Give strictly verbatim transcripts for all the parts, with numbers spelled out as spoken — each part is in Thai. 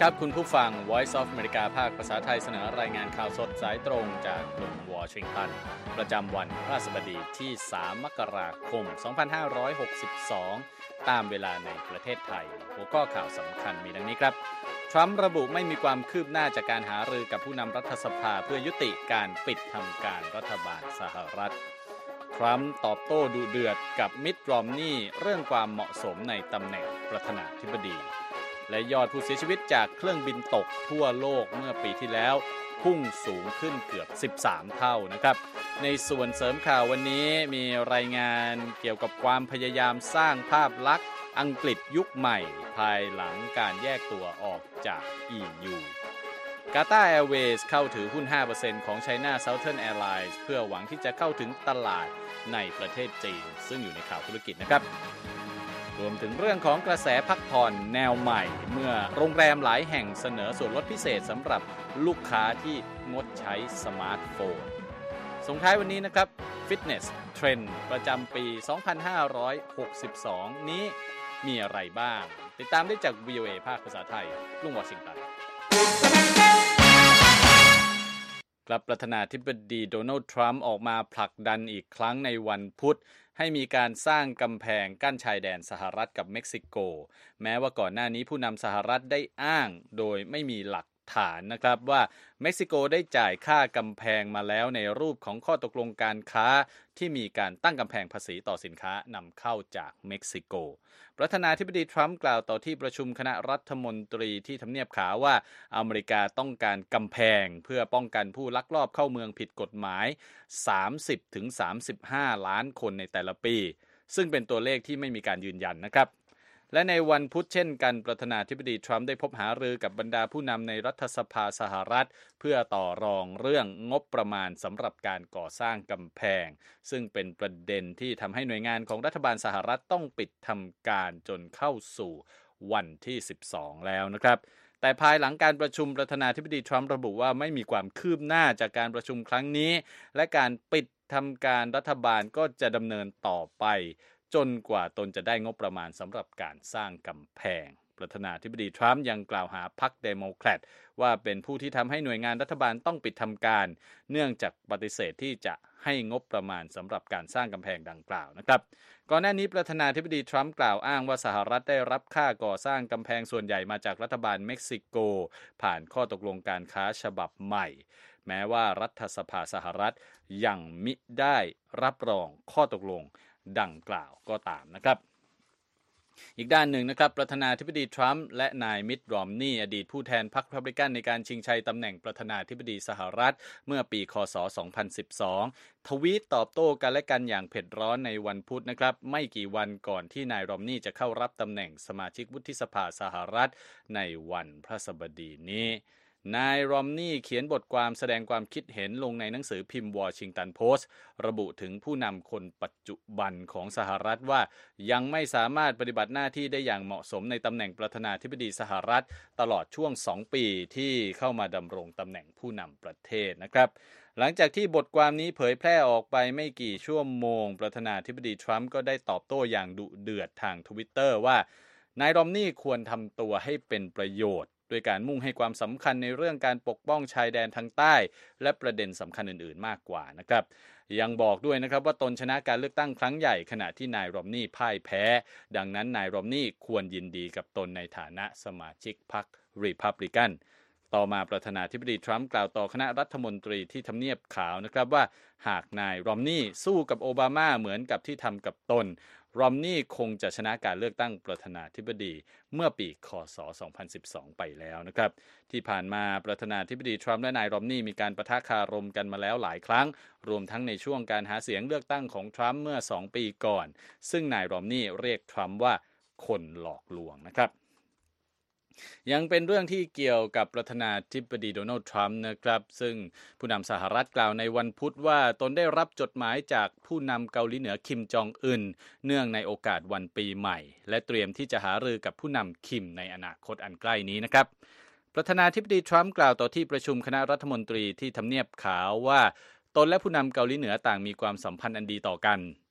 ครับคุณผู้ฟัง Voice of America ภาคภาษาไทยเสนอรายงานข่าวสดสายตรงจากกรุงวอชิงตันประจำวันพฤหัสบดีที่สามมกราคมสองพันห้าร้อยหกสิบสองตามเวลาในประเทศไทยหัวข้อข่าวสำคัญมีดังนี้ครับทรัมป์ระบุไม่มีความคืบหน้าจากการหารือกับผู้นำรัฐสภาเพื่อยุติการปิดทำการรัฐบาลสหรัฐทรัมป์ตอบโต้ดุเดือดกับมิตต์ รอมนีย์เรื่องความเหมาะสมในตำแหน่งประธานาธิบดีและยอดผู้เสียชีวิตจากเครื่องบินตกทั่วโลกเมื่อปีที่แล้วพุ่งสูงขึ้นเกือบสิบสามเท่านะครับในส่วนเสริมข่าววันนี้มีรายงานเกี่ยวกับความพยายามสร้างภาพลักษณ์อังกฤษยุคใหม่ภายหลังการแยกตัวออกจาก อี ยู Qatar Airways เข้าถือหุ้น ห้าเปอร์เซ็นต์ ของ China Southern Airlines เพื่อหวังที่จะเข้าถึงตลาดในประเทศจีนซึ่งอยู่ในข่าวธุรกิจนะครับรวมถึงเรื่องของกระแสพักผ่อนแนวใหม่เมื่อโรงแรมหลายแห่งเสนอส่วนลดพิเศษสำหรับลูกค้าที่งดใช้สมาร์ทโฟนส่งท้ายวันนี้นะครับ Fitness Trend ประจำปี สองพันห้าร้อยหกสิบสอง นี้มีอะไรบ้างติดตามได้จาก วี โอ เอ ภาคภาษาไทยกรุงวอชิงตันกลับประธานาธิบดีโดนัลด์ทรัมป์ออกมาผลักดันอีกครั้งในวันพุธให้มีการสร้างกำแพงกั้นชายแดนสหรัฐกับเม็กซิโกแม้ว่าก่อนหน้านี้ผู้นำสหรัฐได้อ้างโดยไม่มีหลักฐานนะครับว่าเม็กซิโกได้จ่ายค่ากำแพงมาแล้วในรูปของข้อตกลงการค้าที่มีการตั้งกำแพงภาษีต่อสินค้านำเข้าจากเม็กซิโกประธานาธิบดีทรัมป์กล่าวต่อที่ประชุมคณะรัฐมนตรีที่ทำเนียบขาวว่าอเมริกาต้องการกำแพงเพื่อป้องกันผู้ลักลอบเข้าเมืองผิดกฎหมาย สามสิบถึงสามสิบห้า ล้านคนในแต่ละปีซึ่งเป็นตัวเลขที่ไม่มีการยืนยันนะครับและในวันพุธเช่นกันประธานาธิบดีทรัมป์ได้พบหารือกับบรรดาผู้นำในรัฐสภาสหรัฐเพื่อต่อรองเรื่องงบประมาณสำหรับการก่อสร้างกำแพงซึ่งเป็นประเด็นที่ทำให้หน่วยงานของรัฐบาลสหรัฐต้องปิดทำการจนเข้าสู่วันที่สิบสองแล้วนะครับแต่ภายหลังการประชุมประธานาธิบดีทรัมป์ระบุว่าไม่มีความคืบหน้าจากการประชุมครั้งนี้และการปิดทำการรัฐบาลก็จะดำเนินต่อไปจนกว่าตนจะได้งบประมาณสำหรับการสร้างกำแพงประธานาธิบดีทรัมป์ยังกล่าวหาพรรคเดโมแครตว่าเป็นผู้ที่ทำให้หน่วยงานรัฐบาลต้องปิดทำการเนื่องจากปฏิเสธที่จะให้งบประมาณสำหรับการสร้างกำแพงดังกล่าวนะครับก่อนหน้านี้ประธานาธิบดีทรัมป์กล่าวอ้างว่าสหรัฐได้รับค่าก่อสร้างกำแพงส่วนใหญ่มาจากรัฐบาลเม็กซิโกผ่านข้อตกลงการค้าฉบับใหม่แม้ว่ารัฐสภาสหรัฐยังมิได้รับรองข้อตกลงดังกล่าวก็ตามนะครับอีกด้านหนึ่งนะครับประธานาธิบดีทรัมป์และนายมิตต์ รอมนีย์อดีตผู้แทนพรรครีพับลิกันในการชิงชัยตำแหน่งประธานาธิบดีสหรัฐเมื่อปีคศสองพันสิบสองทวีตตอบโต้กันและกันอย่างเผ็ดร้อนในวันพุธนะครับไม่กี่วันก่อนที่นายรอมนีย์จะเข้ารับตำแหน่งสมาชิกวุฒิสภาสหรัฐในวันพฤหัสบดีนี้นายรอมนีย์เขียนบทความแสดงความคิดเห็นลงในหนังสือพิมพ์วอชิงตันโพสต์ระบุถึงผู้นำคนปัจจุบันของสหรัฐว่ายังไม่สามารถปฏิบัติหน้าที่ได้อย่างเหมาะสมในตำแหน่งประธานาธิบดีสหรัฐตลอดช่วงสองปีที่เข้ามาดำรงตำแหน่งผู้นำประเทศนะครับหลังจากที่บทความนี้เผยแพร่ออกไปไม่กี่ชั่วโมงประธานาธิบดีทรัมป์ก็ได้ตอบโต้อย่างดุเดือดทาง Twitter ว่านายรอมนีย์ควรทำตัวให้เป็นประโยชน์โดยการมุ่งให้ความสำคัญในเรื่องการปกป้องชายแดนทางใต้และประเด็นสำคัญอื่นๆมากกว่านะครับยังบอกด้วยนะครับว่าตนชนะการเลือกตั้งครั้งใหญ่ขณะที่นายรอมนีย์พ่ายแพ้ดังนั้นนายรอมนีย์ควรยินดีกับตนในฐานะสมาชิกพรรครีพับลิกันต่อมาประธานาธิบดีทรัมป์กล่าวต่อคณะรัฐมนตรีที่ทำเนียบขาวนะครับว่าหากนายรอมนีย์สู้กับโอบามาเหมือนกับที่ทำกับตนรอมนีย์คงจะชนะการเลือกตั้งประธานาธิบดีเมื่อปีคศสองพันสิบสองไปแล้วนะครับที่ผ่านมาประธานาธิบดีทรัมป์และนายรอมนีย์มีการปะทะคารมกันมาแล้วหลายครั้งรวมทั้งในช่วงการหาเสียงเลือกตั้งของทรัมป์เมื่อสองปีก่อนซึ่งนายรอมนีย์เรียกทรัมป์ว่าคนหลอกลวงนะครับยังเป็นเรื่องที่เกี่ยวกับประธานาธิบดีโดนัลด์ทรัมป์นะครับซึ่งผู้นำสหรัฐกล่าวในวันพุธว่าตนได้รับจดหมายจากผู้นำเกาหลีเหนือคิมจองอึนเนื่องในโอกาสวันปีใหม่และเตรียมที่จะหารือกับผู้นำคิมในอนาคตอันใกล้นี้นะครับประธานาธิบดีทรัมป์กล่าวต่อที่ประชุมคณะรัฐมนตรีที่ทำเนียบขาวว่าตนและผู้นำเกาหลีเหนือต่างมีความสัมพันธ์อันดีต่อกัน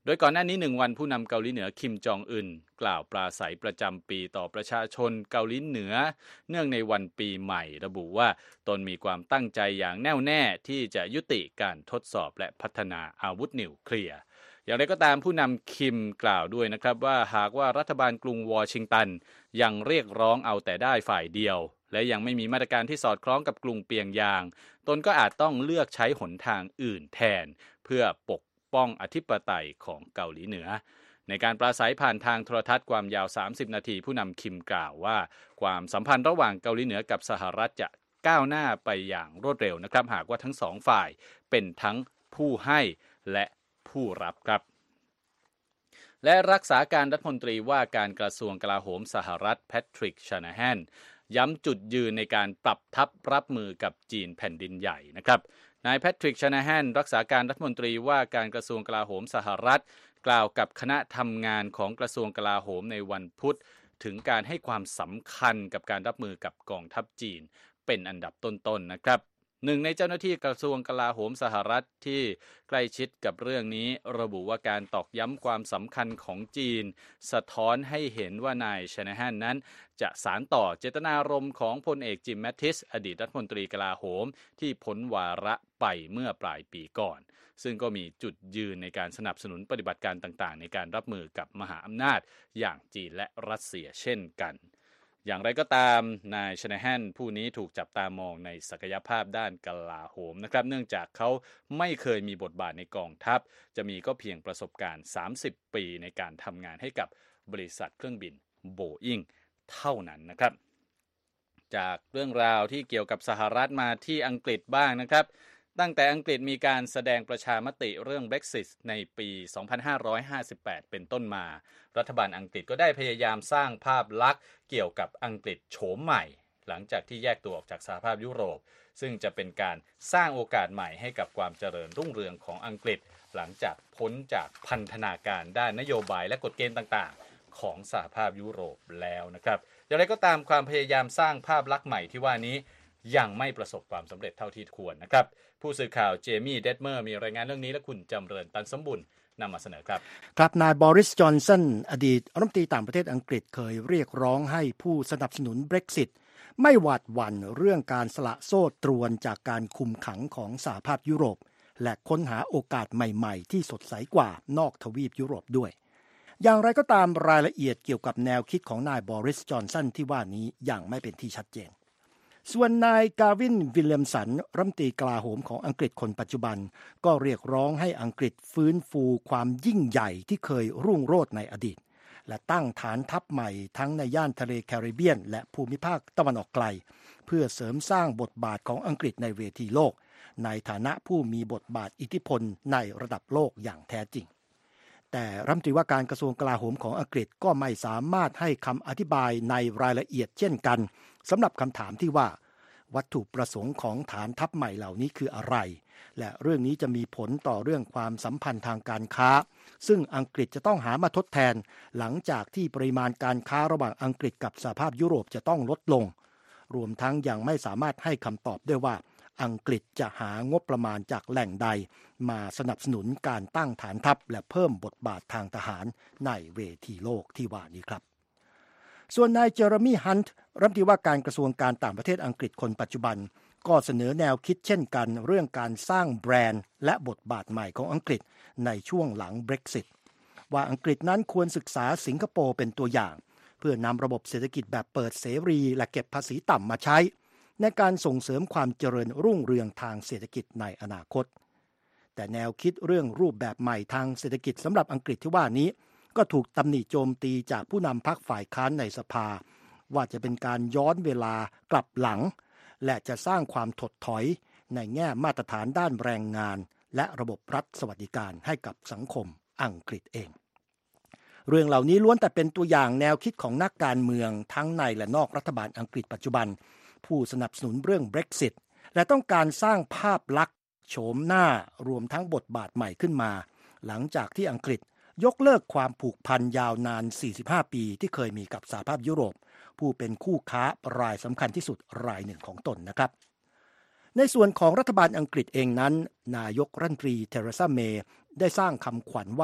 โดยก่อนหน้านี้หนึ่งวันผู้นำเกาหลีเหนือคิมจองอึนกล่าวปราศัยประจำปีต่อประชาชนเกาหลีเหนือเนื่องในวันปีใหม่ระบุว่าตนมีความตั้งใจอย่างแน่วแน่ที่จะยุติการทดสอบและพัฒนาอาวุธนิวเคลียร์อย่างไรก็ตามผู้นำคิมกล่าวด้วยนะครับว่าหากว่ารัฐบาลกรุงวอชิงตันยังเรียกร้องเอาแต่ได้ฝ่ายเดียวและยังไม่มีมาตรการที่สอดคล้องกับกรุงเปียงยางตนก็อาจต้องเลือกใช้หนทางอื่นแทนเพื่อปกป้องอธิปไตยของเกาหลีเหนือในการปราศัยผ่านทางโทรทัศน์ความยาวสามสิบนาทีผู้นำคิมกล่าวว่าความสัมพันธ์ระหว่างเกาหลีเหนือกับสหรัฐจะก้าวหน้าไปอย่างรวดเร็วนะครับหากว่าทั้งสองฝ่ายเป็นทั้งผู้ให้และผู้รับครับและรักษาการรัฐมนตรีว่าการกระทรวงกลาโหมสหรัฐแพทริก ชานาแฮนย้ำจุดยืนในการปรับทัพรับมือกับจีนแผ่นดินใหญ่นะครับนายแพทริก ชานาแฮนรักษาการรัฐมนตรีว่าการกระทรวงกลาโหมสหรัฐกล่าวกับคณะทำงานของกระทรวงกลาโหมในวันพุธถึงการให้ความสำคัญกับการรับมือกับกองทัพจีนเป็นอันดับต้นๆ น, นะครับหนึ่งในเจ้าหน้าที่กระทรวงกลาโหมสหรัฐที่ใกล้ชิดกับเรื่องนี้ระบุว่าการตอกย้ำความสำคัญของจีนสะท้อนให้เห็นว่านายชานาแฮนนั้นจะสานต่อเจตนารมณ์ของพลเอกจิมแมททิสอดีตรัฐมนตรีกลาโหมที่พ้นวาระไปเมื่อปลายปีก่อนซึ่งก็มีจุดยืนในการสนับสนุนปฏิบัติการต่างๆในการรับมือกับมหาอำนาจอย่างจีนและรัสเซียเช่นกันอย่างไรก็ตามนายชานาแฮนผู้นี้ถูกจับตามองในศักยภาพด้านกลาโหมนะครับเนื่องจากเขาไม่เคยมีบทบาทในกองทัพจะมีก็เพียงประสบการณ์สามสิบปีในการทำงานให้กับบริษัทเครื่องบินโบอิงเท่านั้นนะครับจากเรื่องราวที่เกี่ยวกับสหรัฐมาที่อังกฤษบ้างนะครับตั้งแต่อังกฤษมีการแสดงประชามติเรื่อง Brexit ในปี สองพันห้าร้อยห้าสิบแปด เป็นต้นมารัฐบาลอังกฤษก็ได้พยายามสร้างภาพลักษณ์เกี่ยวกับอังกฤษโฉมใหม่หลังจากที่แยกตัวออกจากสหภาพยุโรปซึ่งจะเป็นการสร้างโอกาสใหม่ให้กับความเจริญรุ่งเรืองของอังกฤษหลังจากพ้นจากพันธนาการด้านนโยบายและกฎเกณฑ์ต่างๆของสหภาพยุโรปแล้วนะครับอย่างไรก็ตามความพยายามสร้างภาพลักษณ์ใหม่ที่ว่านี้ยังไม่ประสบความสำเร็จเท่าที่ควรนะครับผู้สื่อข่าวเจมี่เดดเมอร์มีรายงานเรื่องนี้และคุณจำเริญตันสมบุญนำมาเสนอครับครับนายบอริสจอนสันอดีตรัฐมนตรีต่างประเทศอังกฤษเคยเรียกร้องให้ผู้สนับสนุน Brexit ไม่หวาดหวั่นเรื่องการสละโซ่ตรวนจากการคุมขังของสหภาพยุโรปและค้นหาโอกาสใหม่ๆที่สดใสกว่านอกทวีปยุโรปด้วยอย่างไรก็ตามรายละเอียดเกี่ยวกับแนวคิดของนายบอริสจอนสันที่ว่านี้ยังไม่เป็นที่ชัดเจนส่วนนายกาวินวิลเลียมสันรัฐมนตรีกลาโหมของอังกฤษคนปัจจุบันก็เรียกร้องให้อังกฤษฟื้นฟูความยิ่งใหญ่ที่เคยรุ่งโรจน์ในอดีตและตั้งฐานทัพใหม่ทั้งในย่านทะเลแคริบเบียนและภูมิภาคตะวันออกไกลเพื่อเสริมสร้างบทบาทของอังกฤษในเวทีโลกในฐานะผู้มีบทบาทอิทธิพลในระดับโลกอย่างแท้จริงแต่รัฐมนตรีว่าการกระทรวงกลาโหมของอังกฤษก็ไม่สามารถให้คำอธิบายในรายละเอียดเช่นกันสำหรับคำถามที่ว่าวัตถุประสงค์ของฐานทัพใหม่เหล่านี้คืออะไรและเรื่องนี้จะมีผลต่อเรื่องความสัมพันธ์ทางการค้าซึ่งอังกฤษจะต้องหามาทดแทนหลังจากที่ปริมาณการค้าระหว่างอังกฤษกับสหภาพยุโรปจะต้องลดลงรวมทั้งยังไม่สามารถให้คำตอบได้ว่าอังกฤษจะหางบประมาณจากแหล่งใดมาสนับสนุนการตั้งฐานทัพและเพิ่มบทบาททางทหารในเวทีโลกที่ว่านี้ครับส่วนนายเจอร์มี่ฮันต์รัฐมนตรีว่าการกระทรวงการต่างประเทศอังกฤษคนปัจจุบันก็เสนอแนวคิดเช่นกันเรื่องการสร้างแบรนด์และบทบาทใหม่ของอังกฤษในช่วงหลัง Brexit ว่าอังกฤษนั้นควรศึกษาสิงคโปร์เป็นตัวอย่างเพื่อนำระบบเศรษฐกิจแบบเปิดเสรีและเก็บภาษีต่ำมาใช้ในการส่งเสริมความเจริญรุ่งเรืองทางเศรษฐกิจในอนาคตแต่แนวคิดเรื่องรูปแบบใหม่ทางเศรษฐกิจสำหรับอังกฤษที่ว่านี้ก็ถูกตำหนิโจมตีจากผู้นำพรรคฝ่ายค้านในสภาว่าจะเป็นการย้อนเวลากลับหลังและจะสร้างความถดถอยในแง่มาตรฐานด้านแรงงานและระบบรัฐสวัสดิการให้กับสังคมอังกฤษเองเรื่องเหล่านี้ล้วนแต่เป็นตัวอย่างแนวคิดของนักการเมืองทั้งในและนอกรัฐบาลอังกฤษปัจจุบันผู้สนับสนุนเรื่อง Brexit และต้องการสร้างภาพลักษณ์โฉมหน้ารวมทั้งบทบาทใหม่ขึ้นมาหลังจากที่อังกฤษยกเลิกความผูกพันยาวนานสี่สิบห้าปีที่เคยมีกับสหภาพยุโรปผู้เป็นคู่ค้ารายสำคัญที่สุดรายหนึ่งของตนนะครับในส่วนของรัฐบาลอังกฤษเองนั้นนายกรัฐมนตรีเทเรซาเมย์ได้สร้างคำขวัญว่า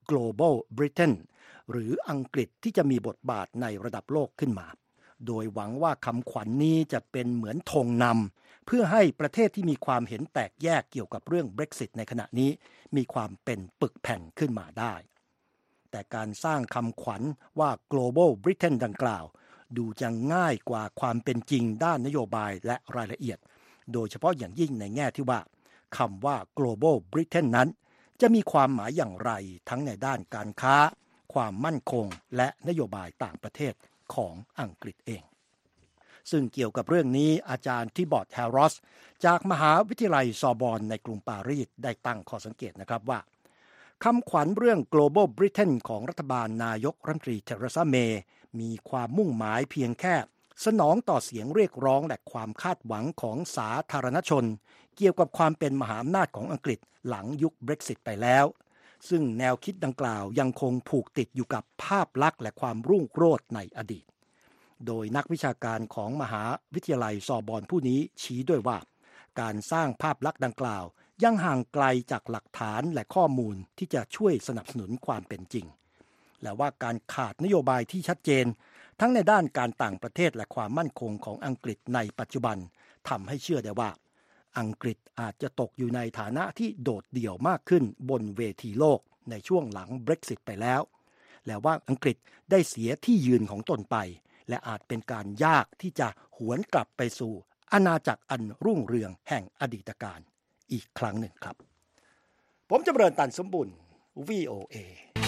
Global Britain หรืออังกฤษที่จะมีบทบาทในระดับโลกขึ้นมาโดยหวังว่าคำขวัญ น, นี้จะเป็นเหมือนธงนำเพื่อให้ประเทศที่มีความเห็นแตกแยกเกี่ยวกับเรื่อง Brexit ในขณะนี้มีความเป็นปึกแผ่นขึ้นมาได้แต่การสร้างคำขวัญว่า Global Britain ดังกล่าวดูจะง่ายกว่าความเป็นจริงด้านนโยบายและรายละเอียดโดยเฉพาะอย่างยิ่งในแง่ที่ว่าคำว่า Global Britain นั้นจะมีความหมายอย่างไรทั้งในด้านการค้าความมั่นคงและนโยบายต่างประเทศของอังกฤษเองซึ่งเกี่ยวกับเรื่องนี้อาจารย์ทิบอตแฮร์รอสจากมหาวิทยาลัยซอร์บอนในกรุงปารีสได้ตั้งข้อสังเกตนะครับว่าคำขวัญเรื่อง Global Britain ของรัฐบาลนายกรัฐมนตรีเทเรซาเมย์มีความมุ่งหมายเพียงแค่สนองต่อเสียงเรียกร้องและความคาดหวังของสาธารณชนเกี่ยวกับความเป็นมหาอำนาจของอังกฤษหลังยุค Brexit ไปแล้วซึ่งแนวคิดดังกล่าวยังคงผูกติดอยู่กับภาพลักษณ์และความรุ่งโรจน์ในอดีตโดยนักวิชาการของมหาวิทยาลัยซอร์บอนผู้นี้ชี้ด้วยว่าการสร้างภาพลักษณ์ดังกล่าวยังห่างไกลจากหลักฐานและข้อมูลที่จะช่วยสนับสนุนความเป็นจริงและว่าการขาดนโยบายที่ชัดเจนทั้งในด้านการต่างประเทศและความมั่นคงของอังกฤษในปัจจุบันทำให้เชื่อได้ว่าอังกฤษอาจจะตกอยู่ในฐานะที่โดดเดี่ยวมากขึ้นบนเวทีโลกในช่วงหลัง Brexit ไปแล้วและว่าอังกฤษได้เสียที่ยืนของตนไปและอาจเป็นการยากที่จะหวนกลับไปสู่อาณาจักรอันรุ่งเรืองแห่งอดีตการอีกครั้งหนึ่งครับผมจำเริญตันสมบุญ วี โอ เอ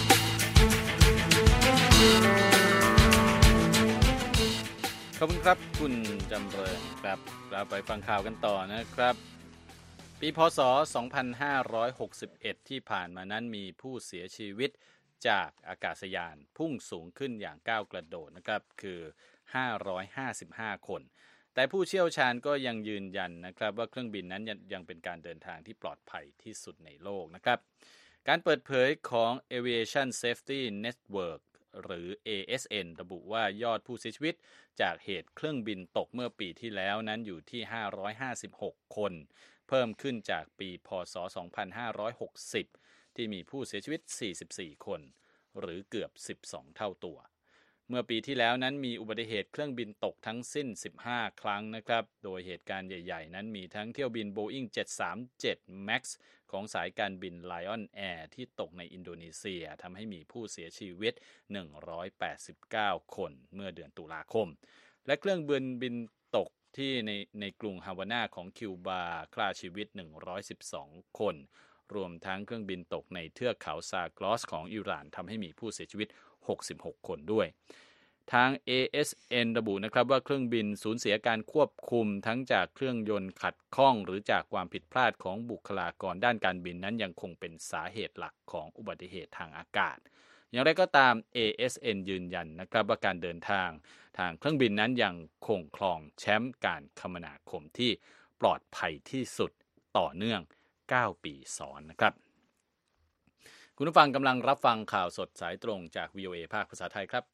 ขอบคุณครับคุณจำเริญครับเราไปฟังข่าวกันต่อนะครับปีพ.ศ. สองพันห้าร้อยหกสิบเอ็ดที่ผ่านมานั้นมีผู้เสียชีวิตจากอากาศยานพุ่งสูงขึ้นอย่างก้าวกระโดดนะครับคือห้าร้อยห้าสิบห้าคนแต่ผู้เชี่ยวชาญก็ยังยืนยันนะครับว่าเครื่องบินนั้นยังเป็นการเดินทางที่ปลอดภัยที่สุดในโลกนะครับการเปิดเผยของ Aviation Safety Network หรือ เอ เอส เอ็น ระบุว่ายอดผู้เสียชีวิตจากเหตุเครื่องบินตกเมื่อปีที่แล้วนั้นอยู่ที่ห้าร้อยห้าสิบหกคนเพิ่มขึ้นจากปีพ.ศ. สองพันห้าร้อยหกสิบที่มีผู้เสียชีวิตสี่สิบสี่คนหรือเกือบสิบสองเท่าตัวเมื่อปีที่แล้วนั้นมีอุบัติเหตุเครื่องบินตกทั้งสิ้นสิบห้าครั้งนะครับโดยเหตุการณ์ใหญ่ๆนั้นมีทั้งเที่ยวบิน Boeing เจ็ดสามเจ็ด Max ของสายการบิน Lion Air ที่ตกในอินโดนีเซียทำให้มีผู้เสียชีวิตหนึ่งร้อยแปดสิบเก้าคนเมื่อเดือนตุลาคมและเครื่องบินบินตกที่ในในกรุงฮาวานาของคิวบาฆ่าชีวิตหนึ่งร้อยสิบสองคนรวมทั้งเครื่องบินตกในเทือกเขาซากลอสของอิหร่านทำให้มีผู้เสียชีวิตหกสิบหกคนด้วยทาง เอ เอส เอ็น ระบุนะครับว่าเครื่องบินสูญเสียการควบคุมทั้งจากเครื่องยนต์ขัดข้องหรือจากความผิดพลาดของบุคลากรด้านการบินนั้นยังคงเป็นสาเหตุหลักของอุบัติเหตุทางอากาศอย่างไรก็ตาม เอ เอส เอ็น ยืนยันนะครับว่าการเดินทางทางเครื่องบินนั้นยังคงครองแชมป์การคมนาคมที่ปลอดภัยที่สุดต่อเนื่องเก้าปีซ้อนนะครับคุณผู้ฟังกำลังรับฟังข่าวสดสายตรงจาก วี โอ เอ ภาคภาษาไทยครับ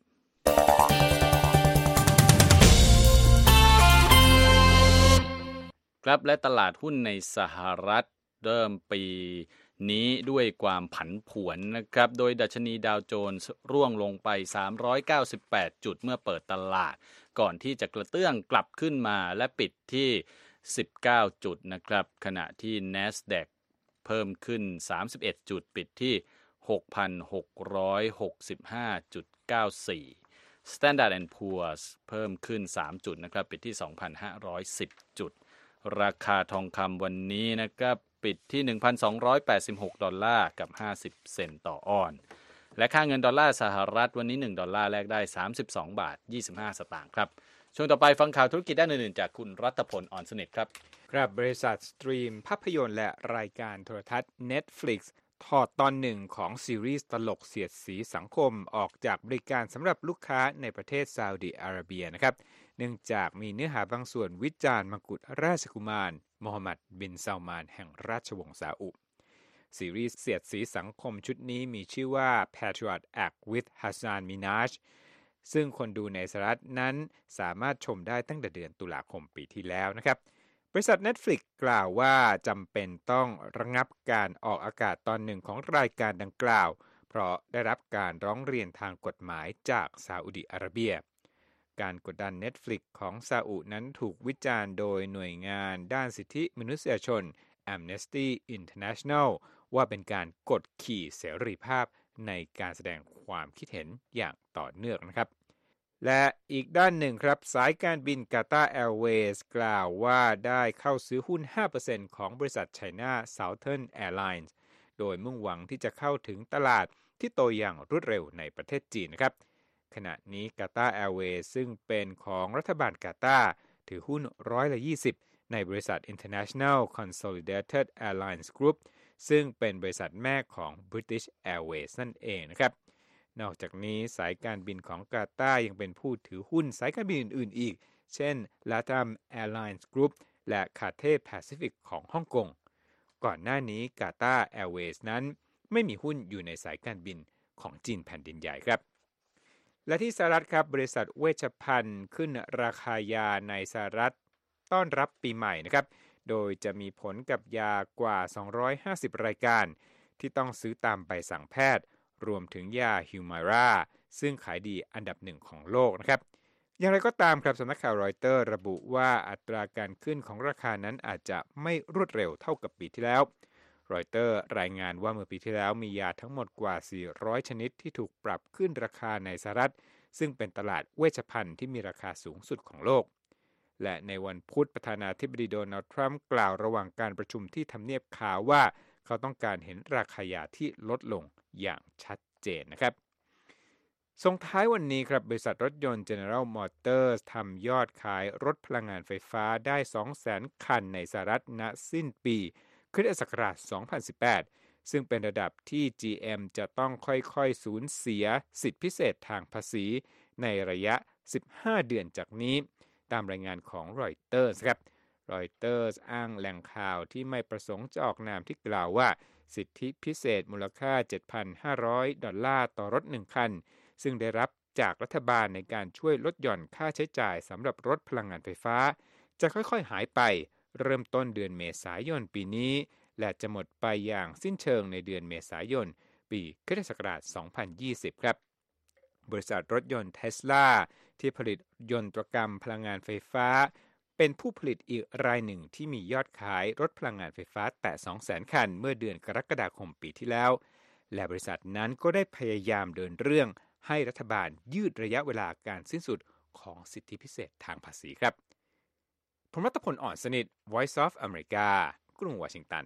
ครับและตลาดหุ้นในสหรัฐเริ่มปีนี้ด้วยความผันผวนนะครับโดยดัชนีดาวโจนส์ร่วงลงไปสามร้อยเก้าสิบแปดจุดเมื่อเปิดตลาดก่อนที่จะกระเตื้องกลับขึ้นมาและปิดที่สิบเก้าจุดนะครับขณะที่ NASDAQ เพิ่มขึ้นสามสิบเอ็ดจุดปิดที่ หกพันหกร้อยหกสิบห้าจุดเก้าสี่ Standard แอนด์ Poor's เพิ่มขึ้นสามจุดนะครับปิดที่ สองพันห้าร้อยสิบจุดราคาทองคำวันนี้นะครับปิดที่ หนึ่งพันสองร้อยแปดสิบหกดอลลาร์กับห้าสิบเซนต์ต่อออนซ์และค่าเงินดอลลาร์สหรัฐวันนี้หนึ่งดอลลาร์แลกได้สามสิบสองบาทยี่สิบห้าสตางค์ครับช่วงต่อไปฟังข่าวธุรกิจด้านอื่นๆจากคุณรัตพลอ่อนสนิทครับครับบริษัทสตรีมภาพยนตร์และรายการโทรทัศน์ Netflix ถอดตอนหนึ่งของซีรีส์ตลกเสียดสีสังคมออกจากบริการสำหรับลูกค้าในประเทศซาอุดิอาระเบียนะครับเนื่องจากมีเนื้อหาบางส่วนวิจารณ์มกุฎราชกุมารโมฮัมหมัดบินซาลมานแห่งราชวงศ์ซาอุซีรีส์เสียดสีสังคมชุดนี้มีชื่อว่า Patriot Act with Hasan Minhaj ซึ่งคนดูในสหรัฐนั้นสามารถชมได้ตั้งแต่เดือนตุลาคมปีที่แล้วนะครับบริษัท Netflix กล่าวว่าจำเป็นต้องระงับการออกอากาศตอนหนึ่งของรายการดังกล่าวเพราะได้รับการร้องเรียนทางกฎหมายจากซาอุดิอาระเบียการกดดัน Netflix ของซาอุนั้นถูกวิจารณ์โดยหน่วยงานด้านสิทธิมนุษยชน Amnesty International ว่าเป็นการกดขี่เสรีภาพในการแสดงความคิดเห็นอย่างต่อเนื่องนะครับและอีกด้านหนึ่งครับสายการบิน Qatar Airways กล่าวว่าได้เข้าซื้อหุ้น ห้าเปอร์เซ็นต์ ของบริษัท China Southern Airlines โดยมุ่งหวังที่จะเข้าถึงตลาดที่โตอย่างรวดเร็วในประเทศจีนนะครับขณะนี้ Qatar Airways ซึ่งเป็นของรัฐบาลกาตาร์ถือหุ้นร้อยละยี่สิบในบริษัท International Consolidated Airlines Group ซึ่งเป็นบริษัทแม่ของ British Airways นั่นเองนะครับนอกจากนี้สายการบินของกาตาร์ยังเป็นผู้ถือหุ้นสายการบินอื่นๆอีกเช่น Latam Airlines Group และ Cathay Pacific ของฮ่องกงก่อนหน้านี้ Qatar Airways นั้นไม่มีหุ้นอยู่ในสายการบินของจีนแผ่นดินใหญ่ครับและที่สหรัฐครับบริษัทเวชภัณฑ์ขึ้นราคายาในสหรัฐต้อนรับปีใหม่นะครับโดยจะมีผลกับยากว่าสองร้อยห้าสิบรายการที่ต้องซื้อตามใบสั่งแพทย์รวมถึงยาฮิวมาราซึ่งขายดีอันดับหนึ่งของโลกนะครับอย่างไรก็ตามครับสำนักข่าวรอยเตอร์ระบุว่าอัตราการขึ้นของราคานั้นอาจจะไม่รวดเร็วเท่ากับปีที่แล้วรอยเตอร์รายงานว่าเมื่อปีที่แล้วมียาทั้งหมดกว่าสี่ร้อยชนิดที่ถูกปรับขึ้นราคาในสหรัฐซึ่งเป็นตลาดเวชภัณฑ์ที่มีราคาสูงสุดของโลกและในวันพุธประธานาธิบดีโดนัลด์ทรัมป์กล่าวระหว่างการประชุมที่ทำเนียบขาวว่าเขาต้องการเห็นราคายาที่ลดลงอย่างชัดเจนนะครับส่งท้ายวันนี้ครับบริษัทรถยนต์ General Motors ทำยอดขายรถพลังงานไฟฟ้าได้ สองแสน คันในสหรัฐณสิ้นปีคริสตศักราช สองพันสิบแปด ซึ่งเป็นระดับที่ จี เอ็ม จะต้องค่อยๆสูญเสียสิทธิพิเศษทางภาษีในระยะสิบห้าเดือนจากนี้ตามรายงานของรอยเตอร์สครับรอยเตอร์สอ้างแหล่งข่าวที่ไม่ประสงค์จะออกนามที่กล่าวว่าสิทธิพิเศษมูลค่า เจ็ดพันห้าร้อย ดอลลาร์ต่อรถหนึ่งคันซึ่งได้รับจากรัฐบาลในการช่วยลดหย่อนค่าใช้จ่ายสำหรับรถพลังงานไฟฟ้าจะค่อยๆหายไปเริ่มต้นเดือนเมษายนปีนี้และจะหมดไปอย่างสิ้นเชิงในเดือนเมษายนปีคริสตศักราช สองพันยี่สิบ ครับบริษัทรถยนต์ Tesla ที่ผลิตยนตรกรรมพลังงานไฟฟ้าเป็นผู้ผลิตอีกรายหนึ่งที่มียอดขายรถพลังงานไฟฟ้าแตะ สองแสน คันเมื่อเดือนกรกฎาคมปีที่แล้วและบริษัทนั้นก็ได้พยายามเดินเรื่องให้รัฐบาลยืดระยะเวลาการสิ้นสุดของสิทธิพิเศษทางภาษีครับผมรัตพล อ่อนสนิท Voice of America กรุงวอชิงตัน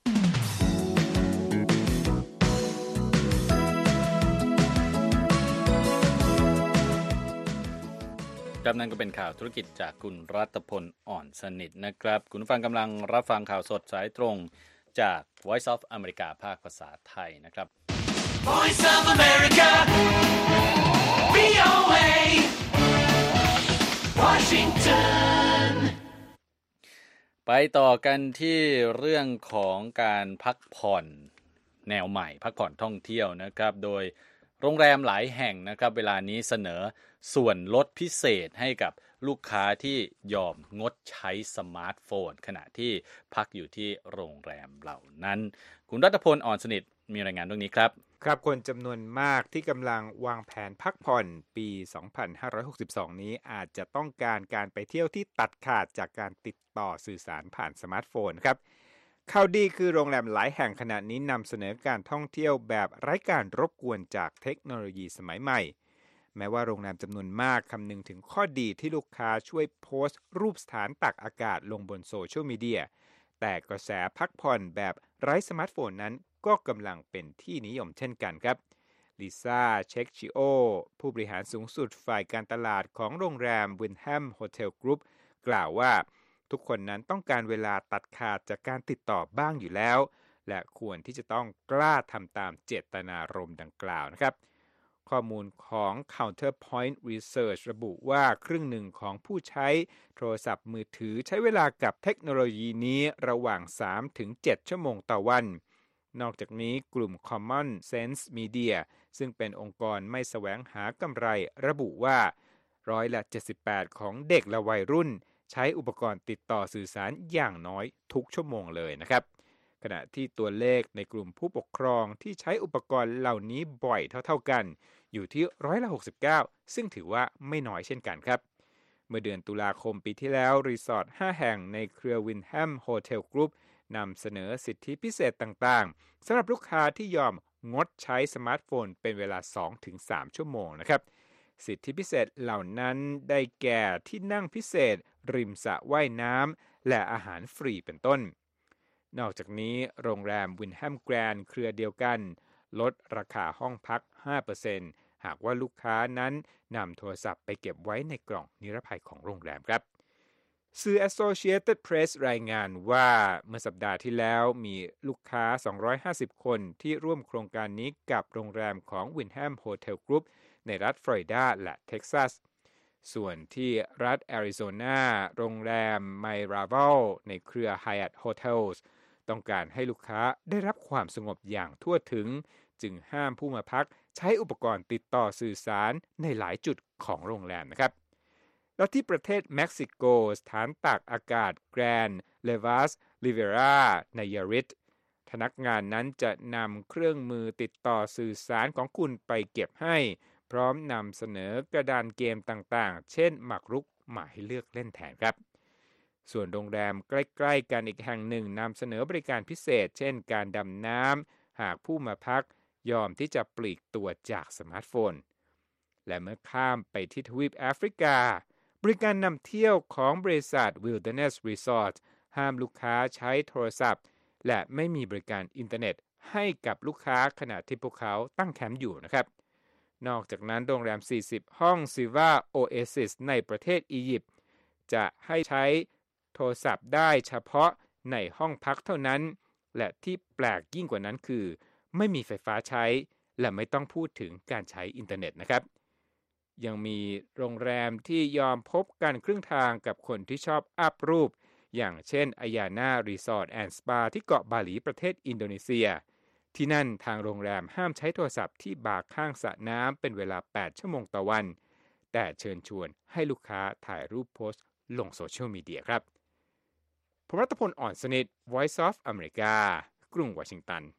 ครับนั่นก็เป็นข่าวธุรกิจจากคุณรัตพล อ่อนสนิทนะครับคุณผู้ฟังกำลังรับฟังข่าวสดสายตรงจาก Voice of America ภาคภาษาไทยนะครับ Voice of America วี โอ เอ Washington ไปต่อกันที่เรื่องของการพักผ่อนแนวใหม่พักผ่อนท่องเที่ยวนะครับโดยโรงแรมหลายแห่งนะครับเวลานี้เสนอส่วนลดพิเศษให้กับลูกค้าที่ยอมงดใช้สมาร์ทโฟนขณะที่พักอยู่ที่โรงแรมเหล่านั้นคุณรัตพล อ่อนสนิทมีรายงานเรื่องนี้ครับครับคนจำนวนมากที่กำลังวางแผนพักผ่อนปี สองพันห้าร้อยหกสิบสอง นี้อาจจะต้องการการไปเที่ยวที่ตัดขาดจากการติดต่อสื่อสารผ่านสมาร์ทโฟนครับข่าวดีคือโรงแรมหลายแห่งขณะนี้นำเสนอการท่องเที่ยวแบบไร้การรบกวนจากเทคโนโลยีสมัยใหม่แม้ว่าโรงแรมจำนวนมากคำนึงถึงข้อดีที่ลูกค้าช่วยโพสต์รูปสถานตักอากาศลงบนโซเชียลมีเดียแต่กระแสพักผ่อนแบบไร้สมาร์ทโฟนนั้นก็กำลังเป็นที่นิยมเช่นกันครับลิซ่าเช็คชิโอผู้บริหารสูงสุดฝ่ายการตลาดของโรงแรมวินแฮมโฮเทลกรุ๊ปกล่าวว่าทุกคนนั้นต้องการเวลาตัดขาดจากการติดต่อบ้างอยู่แล้วและควรที่จะต้องกล้าทำตามเจตนารมณ์ดังกล่าวนะครับข้อมูลของ Counterpoint Research ระบุว่าครึ่งหนึ่งของผู้ใช้โทรศัพท์มือถือใช้เวลากับเทคโนโลยีนี้ระหว่าง สามถึงเจ็ด ชั่วโมงต่อวันนอกจากนี้กลุ่ม Common Sense Media ซึ่งเป็นองค์กรไม่แสวงหากำไรระบุว่าร้อยละเจ็ดสิบแปดของเด็กและวัยรุ่นใช้อุปกรณ์ติดต่อสื่อสารอย่างน้อยทุกชั่วโมงเลยนะครับขณะที่ตัวเลขในกลุ่มผู้ปกครองที่ใช้อุปกรณ์เหล่านี้บ่อยเท่าๆกันอยู่ที่ร้อยละหกสิบเก้าซึ่งถือว่าไม่น้อยเช่นกันครับเมื่อเดือนตุลาคมปีที่แล้วรีสอร์ทห้าแห่งในเครือ Wyndham Hotel Group นำเสนอสิทธิพิเศษต่างๆสำหรับลูกค้าที่ยอมงดใช้สมาร์ทโฟนเป็นเวลา สองถึงสาม ชั่วโมงนะครับสิทธิพิเศษเหล่านั้นได้แก่ที่นั่งพิเศษริมสระว่ายน้ำและอาหารฟรีเป็นต้นนอกจากนี้โรงแรม Wyndham Grand เครือเดียวกันลดราคาห้องพัก ห้าเปอร์เซ็นต์ หากว่าลูกค้านั้นนำโทรศัพท์ไปเก็บไว้ในกล่องนิรภัยของโรงแรมครับสื่อ Associated Press รายงานว่าเมื่อสัปดาห์ที่แล้วมีลูกค้าสองร้อยห้าสิบคนที่ร่วมโครงการนี้กับโรงแรมของ Wyndham Hotel Group ในรัฐฟลอริดาและเท็กซัสส่วนที่รัฐแอริโซนาโรงแรม Miraval ในเครือ Hyatt Hotels ต้องการให้ลูกค้าได้รับความสงบอย่างทั่วถึงจึงห้ามผู้มาพักใช้อุปกรณ์ติดต่อสื่อสารในหลายจุดของโรงแรมนะครับแล้วที่ประเทศเม็กซิโกสถานตากอากาศ Grand Levas Rivera Nayarit พนักงานนั้นจะนำเครื่องมือติดต่อสื่อสารของคุณไปเก็บให้พร้อมนำเสนอกระดานเกมต่างๆเช่นหมากรุกมาให้เลือกเล่นแทนครับส่วนโรงแรมใกล้ๆกันอีกแห่งหนึ่งนำเสนอบริการพิเศษเช่นการดำน้ำหากผู้มาพักยอมที่จะปลีกตัวจากสมาร์ทโฟนและเมื่อข้ามไปที่ทวีปแอฟริกาบริการนำเที่ยวของบริษัท Wilderness Resort ห้ามลูกค้าใช้โทรศัพท์และไม่มีบริการอินเทอร์เน็ตให้กับลูกค้าขณะที่พวกเขาตั้งแคมป์อยู่นะครับนอกจากนั้นโรงแรมสี่สิบห้อง Silva Oasis ในประเทศอียิปต์จะให้ใช้โทรศัพท์ได้เฉพาะในห้องพักเท่านั้นและที่แปลกยิ่งกว่านั้นคือไม่มีไฟฟ้าใช้และไม่ต้องพูดถึงการใช้อินเทอร์เน็ตนะครับยังมีโรงแรมที่ยอมพบกันครึ่งทางกับคนที่ชอบอัพรูปอย่างเช่นอายาน่ารีสอร์ทแอนด์สปาที่เกาะบาหลีประเทศอินโดนีเซียที่นั่นทางโรงแรมห้ามใช้โทรศัพท์ที่บาร์ข้างสระน้ำเป็นเวลาแปดชั่วโมงต่อวันแต่เชิญชวนให้ลูกค้าถ่ายรูปโพสต์ลงโซเชียลมีเดียครับผมรัตพล อ่อนสนิท Voice of America กรุงวอชิงตัน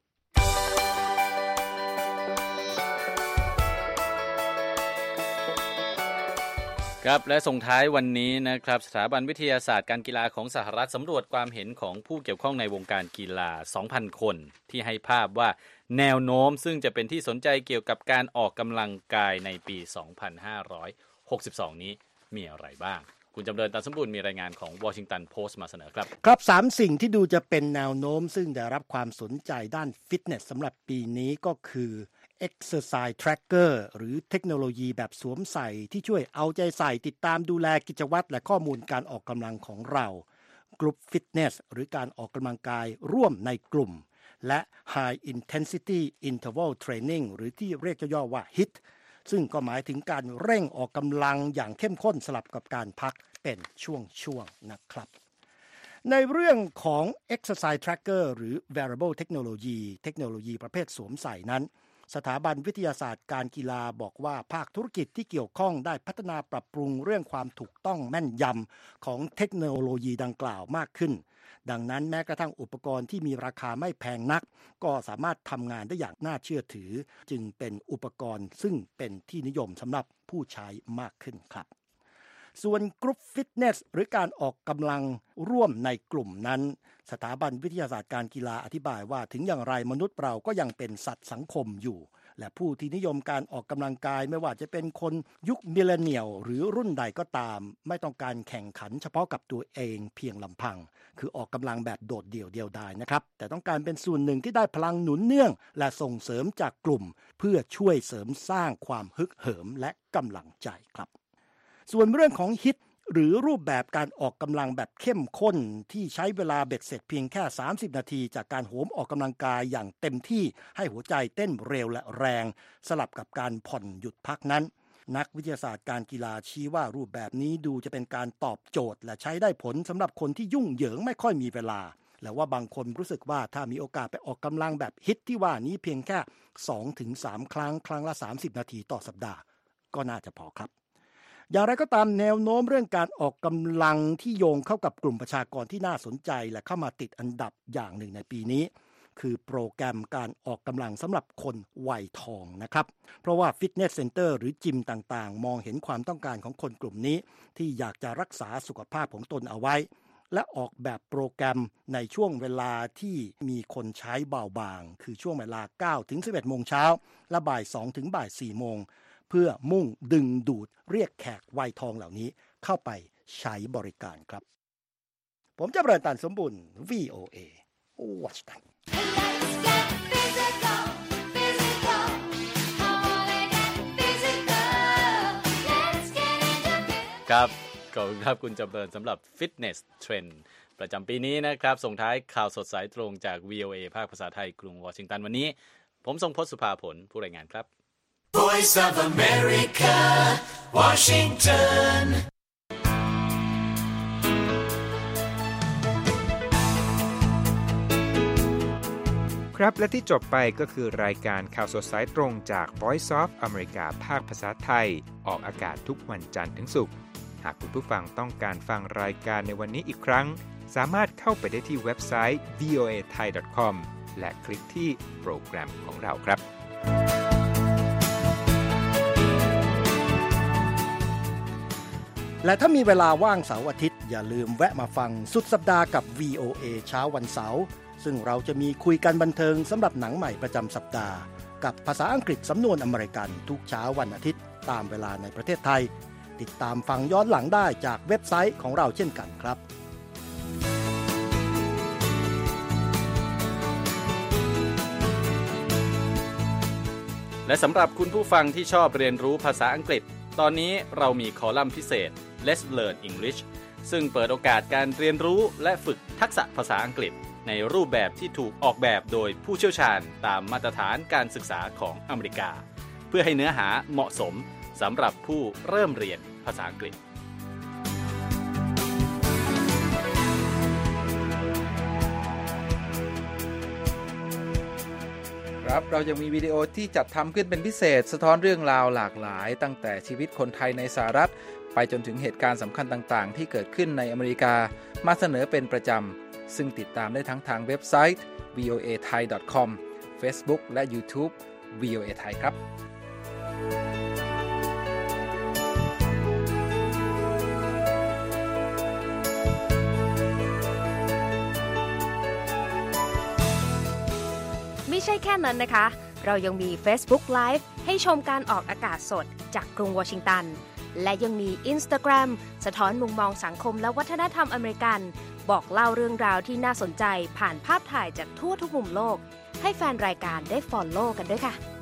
ครับและส่งท้ายวันนี้นะครับสถาบันวิทยาศาสตร์การกีฬาของสหรัฐสำรวจความเห็นของผู้เกี่ยวข้องในวงการกีฬา สองพัน คนที่ให้ภาพว่าแนวโน้มซึ่งจะเป็นที่สนใจเกี่ยวกับการออกกำลังกายในปี สองพันห้าร้อยหกสิบสอง นี้มีอะไรบ้างคุณจำเริญ ตันสมบูรณ์มีรายงานของ Washington Post มาเสนอครับครับสามสิ่งที่ดูจะเป็นแนวโน้มซึ่งได้รับความสนใจด้านฟิตเนสสำหรับปีนี้ก็คือ Exercise Tracker หรือเทคโนโลยีแบบสวมใส่ที่ช่วยเอาใจใส่ติดตามดูแลกิจวัตรและข้อมูลการออกกำลังของเรา Group Fitness หรือการออกกำลังกายร่วมในกลุ่มและ High Intensity Interval Training หรือที่เรียกย่อๆว่า ฮิ ไอ ที ซึ่งก็หมายถึงการเร่งออกกำลังอย่างเข้มข้นสลับกับการพักเป็นช่วงๆนะครับในเรื่องของ Exercise Tracker หรือ Wearable Technology เทคโนโลยีประเภทสวมใส่นั้นสถาบันวิทยาศาสตร์การกีฬาบอกว่าภาคธุรกิจที่เกี่ยวข้องได้พัฒนาปรับปรุงเรื่องความถูกต้องแม่นยำของเทคโนโลยีดังกล่าวมากขึ้นดังนั้นแม้กระทั่งอุปกรณ์ที่มีราคาไม่แพงนักก็สามารถทำงานได้อย่างน่าเชื่อถือจึงเป็นอุปกรณ์ซึ่งเป็นที่นิยมสำหรับผู้ใช้มากขึ้นครับส่วนกรุ๊ปฟิตเนสหรือการออกกำลังร่วมในกลุ่มนั้นสถาบันวิทยาศาสตร์การกีฬาอธิบายว่าถึงอย่างไรมนุษย์เราก็ยังเป็นสัตว์สังคมอยู่และผู้ที่นิยมการออกกำลังกายไม่ว่าจะเป็นคนยุคมิลเลนเนียลหรือรุ่นใดก็ตามไม่ต้องการแข่งขันเฉพาะกับตัวเองเพียงลำพังคือออกกำลังแบบโดดเดี่ยวเดียวดายนะครับแต่ต้องการเป็นส่วนหนึ่งที่ได้พลังหนุนเนื่องและส่งเสริมจากกลุ่มเพื่อช่วยเสริมสร้างความฮึกเหิมและกำลังใจครับส่วนเรื่องของ ฮิ ไอ ที หรือรูปแบบการออกกำลังแบบเข้มข้นที่ใช้เวลาเบ็ดเสร็จเพียงแค่สามสิบนาทีจากการโหมออกกำลังกายอย่างเต็มที่ให้หัวใจเต้นเร็วและแรงสลับกับการผ่อนหยุดพักนั้นนักวิทยาศาสตร์การกีฬาชี้ว่ารูปแบบนี้ดูจะเป็นการตอบโจทย์และใช้ได้ผลสำหรับคนที่ยุ่งเหยิงไม่ค่อยมีเวลาและว่าบางคนรู้สึกว่าถ้ามีโอกาสไปออกกำลังแบบฮิตที่ว่านี้เพียงแค่ สองถึงสาม ครั้งครั้งละสามสิบนาทีต่อสัปดาห์ก็น่าจะพอครับอย่างไรก็ตามแนวโน้มเรื่องการออกกำลังที่โยงเข้ากับกลุ่มประชากรที่น่าสนใจและเข้ามาติดอันดับอย่างหนึ่งในปีนี้คือโปรแกรมการออกกำลังสำหรับคนวัยทองนะครับเพราะว่าฟิตเนสเซ็นเตอร์หรือจิมต่างๆมองเห็นความต้องการของคนกลุ่มนี้ที่อยากจะรักษาสุขภาพของตนเอาไว้และออกแบบโปรแกรมในช่วงเวลาที่มีคนใช้เบาบางคือช่วงเวลา เก้าถึงสิบเอ็ด โมงเช้าและบ่าย สองถึงบ่าย สี่ โมงเพื่อมุ่งดึงดูดเรียกแขกวัยทองเหล่านี้เข้าไปใช้บริการครับผมจะเริ่มตันสมบุญ วี โอ เอ Watch that ครับขอบคุณครับคุณจำเริญสำหรับ Fitness Trend ประจำปีนี้นะครับส่งท้ายข่าวสดสายตรงจาก วี โอ เอ ภาคภาษาไทยกรุงวอชิงตันวันนี้ผมทรงพจน์สุภาผลผู้รายงานครับ Voice of America Washington ครับและที่จบไปก็คือรายการข่าวสดสายตรงจาก Voice of America ภาคภาษาไทยออกอากาศทุกวันจันทร์ถึงศุกร์หากคุณผู้ฟังต้องการฟังรายการในวันนี้อีกครั้งสามารถเข้าไปได้ที่เว็บไซต์ วี โอ เอ ไทย ดอท คอม และคลิกที่โปรแกรมของเราครับและถ้ามีเวลาว่างเสาร์อาทิตย์อย่าลืมแวะมาฟังสุดสัปดาห์กับ วี โอ เอ เช้าวันเสาร์ซึ่งเราจะมีคุยกันบันเทิงสำหรับหนังใหม่ประจำสัปดาห์กับภาษาอังกฤษสำนวนอเมริกันทุกเช้าวันอาทิตย์ตามเวลาในประเทศไทยติดตามฟังย้อนหลังได้จากเว็บไซต์ของเราเช่นกันครับและสำหรับคุณผู้ฟังที่ชอบเรียนรู้ภาษาอังกฤษตอนนี้เรามีคอลัมน์พิเศษ Let's Learn English ซึ่งเปิดโอกาสการเรียนรู้และฝึกทักษะภาษาอังกฤษในรูปแบบที่ถูกออกแบบโดยผู้เชี่ยวชาญตามมาตรฐานการศึกษาของอเมริกาเพื่อให้เนื้อหาเหมาะสมสำหรับผู้เริ่มเรียนภาษาอังกฤษครับเรายังมีวิดีโอที่จัดทำขึ้นเป็นพิเศษสะท้อนเรื่องราวหลากหลายตั้งแต่ชีวิตคนไทยในสหรัฐไปจนถึงเหตุการณ์สำคัญต่างๆที่เกิดขึ้นในอเมริกามาเสนอเป็นประจำซึ่งติดตามได้ทั้งทางเว็บไซต์ วี โอ เอ ไทย ดอท คอม Facebook และ YouTube วี โอ เอ ไทยครับไม่ใช่แค่นั้นนะคะเรายังมี Facebook Live ให้ชมการออกอากาศสดจากกรุงวอชิงตันและยังมี Instagram สะท้อนมุมมองสังคมและวัฒนธรรมอเมริกันบอกเล่าเรื่องราวที่น่าสนใจผ่านภาพถ่ายจากทั่วทุกมุมโลกให้แฟนรายการได้ follow กันด้วยค่ะ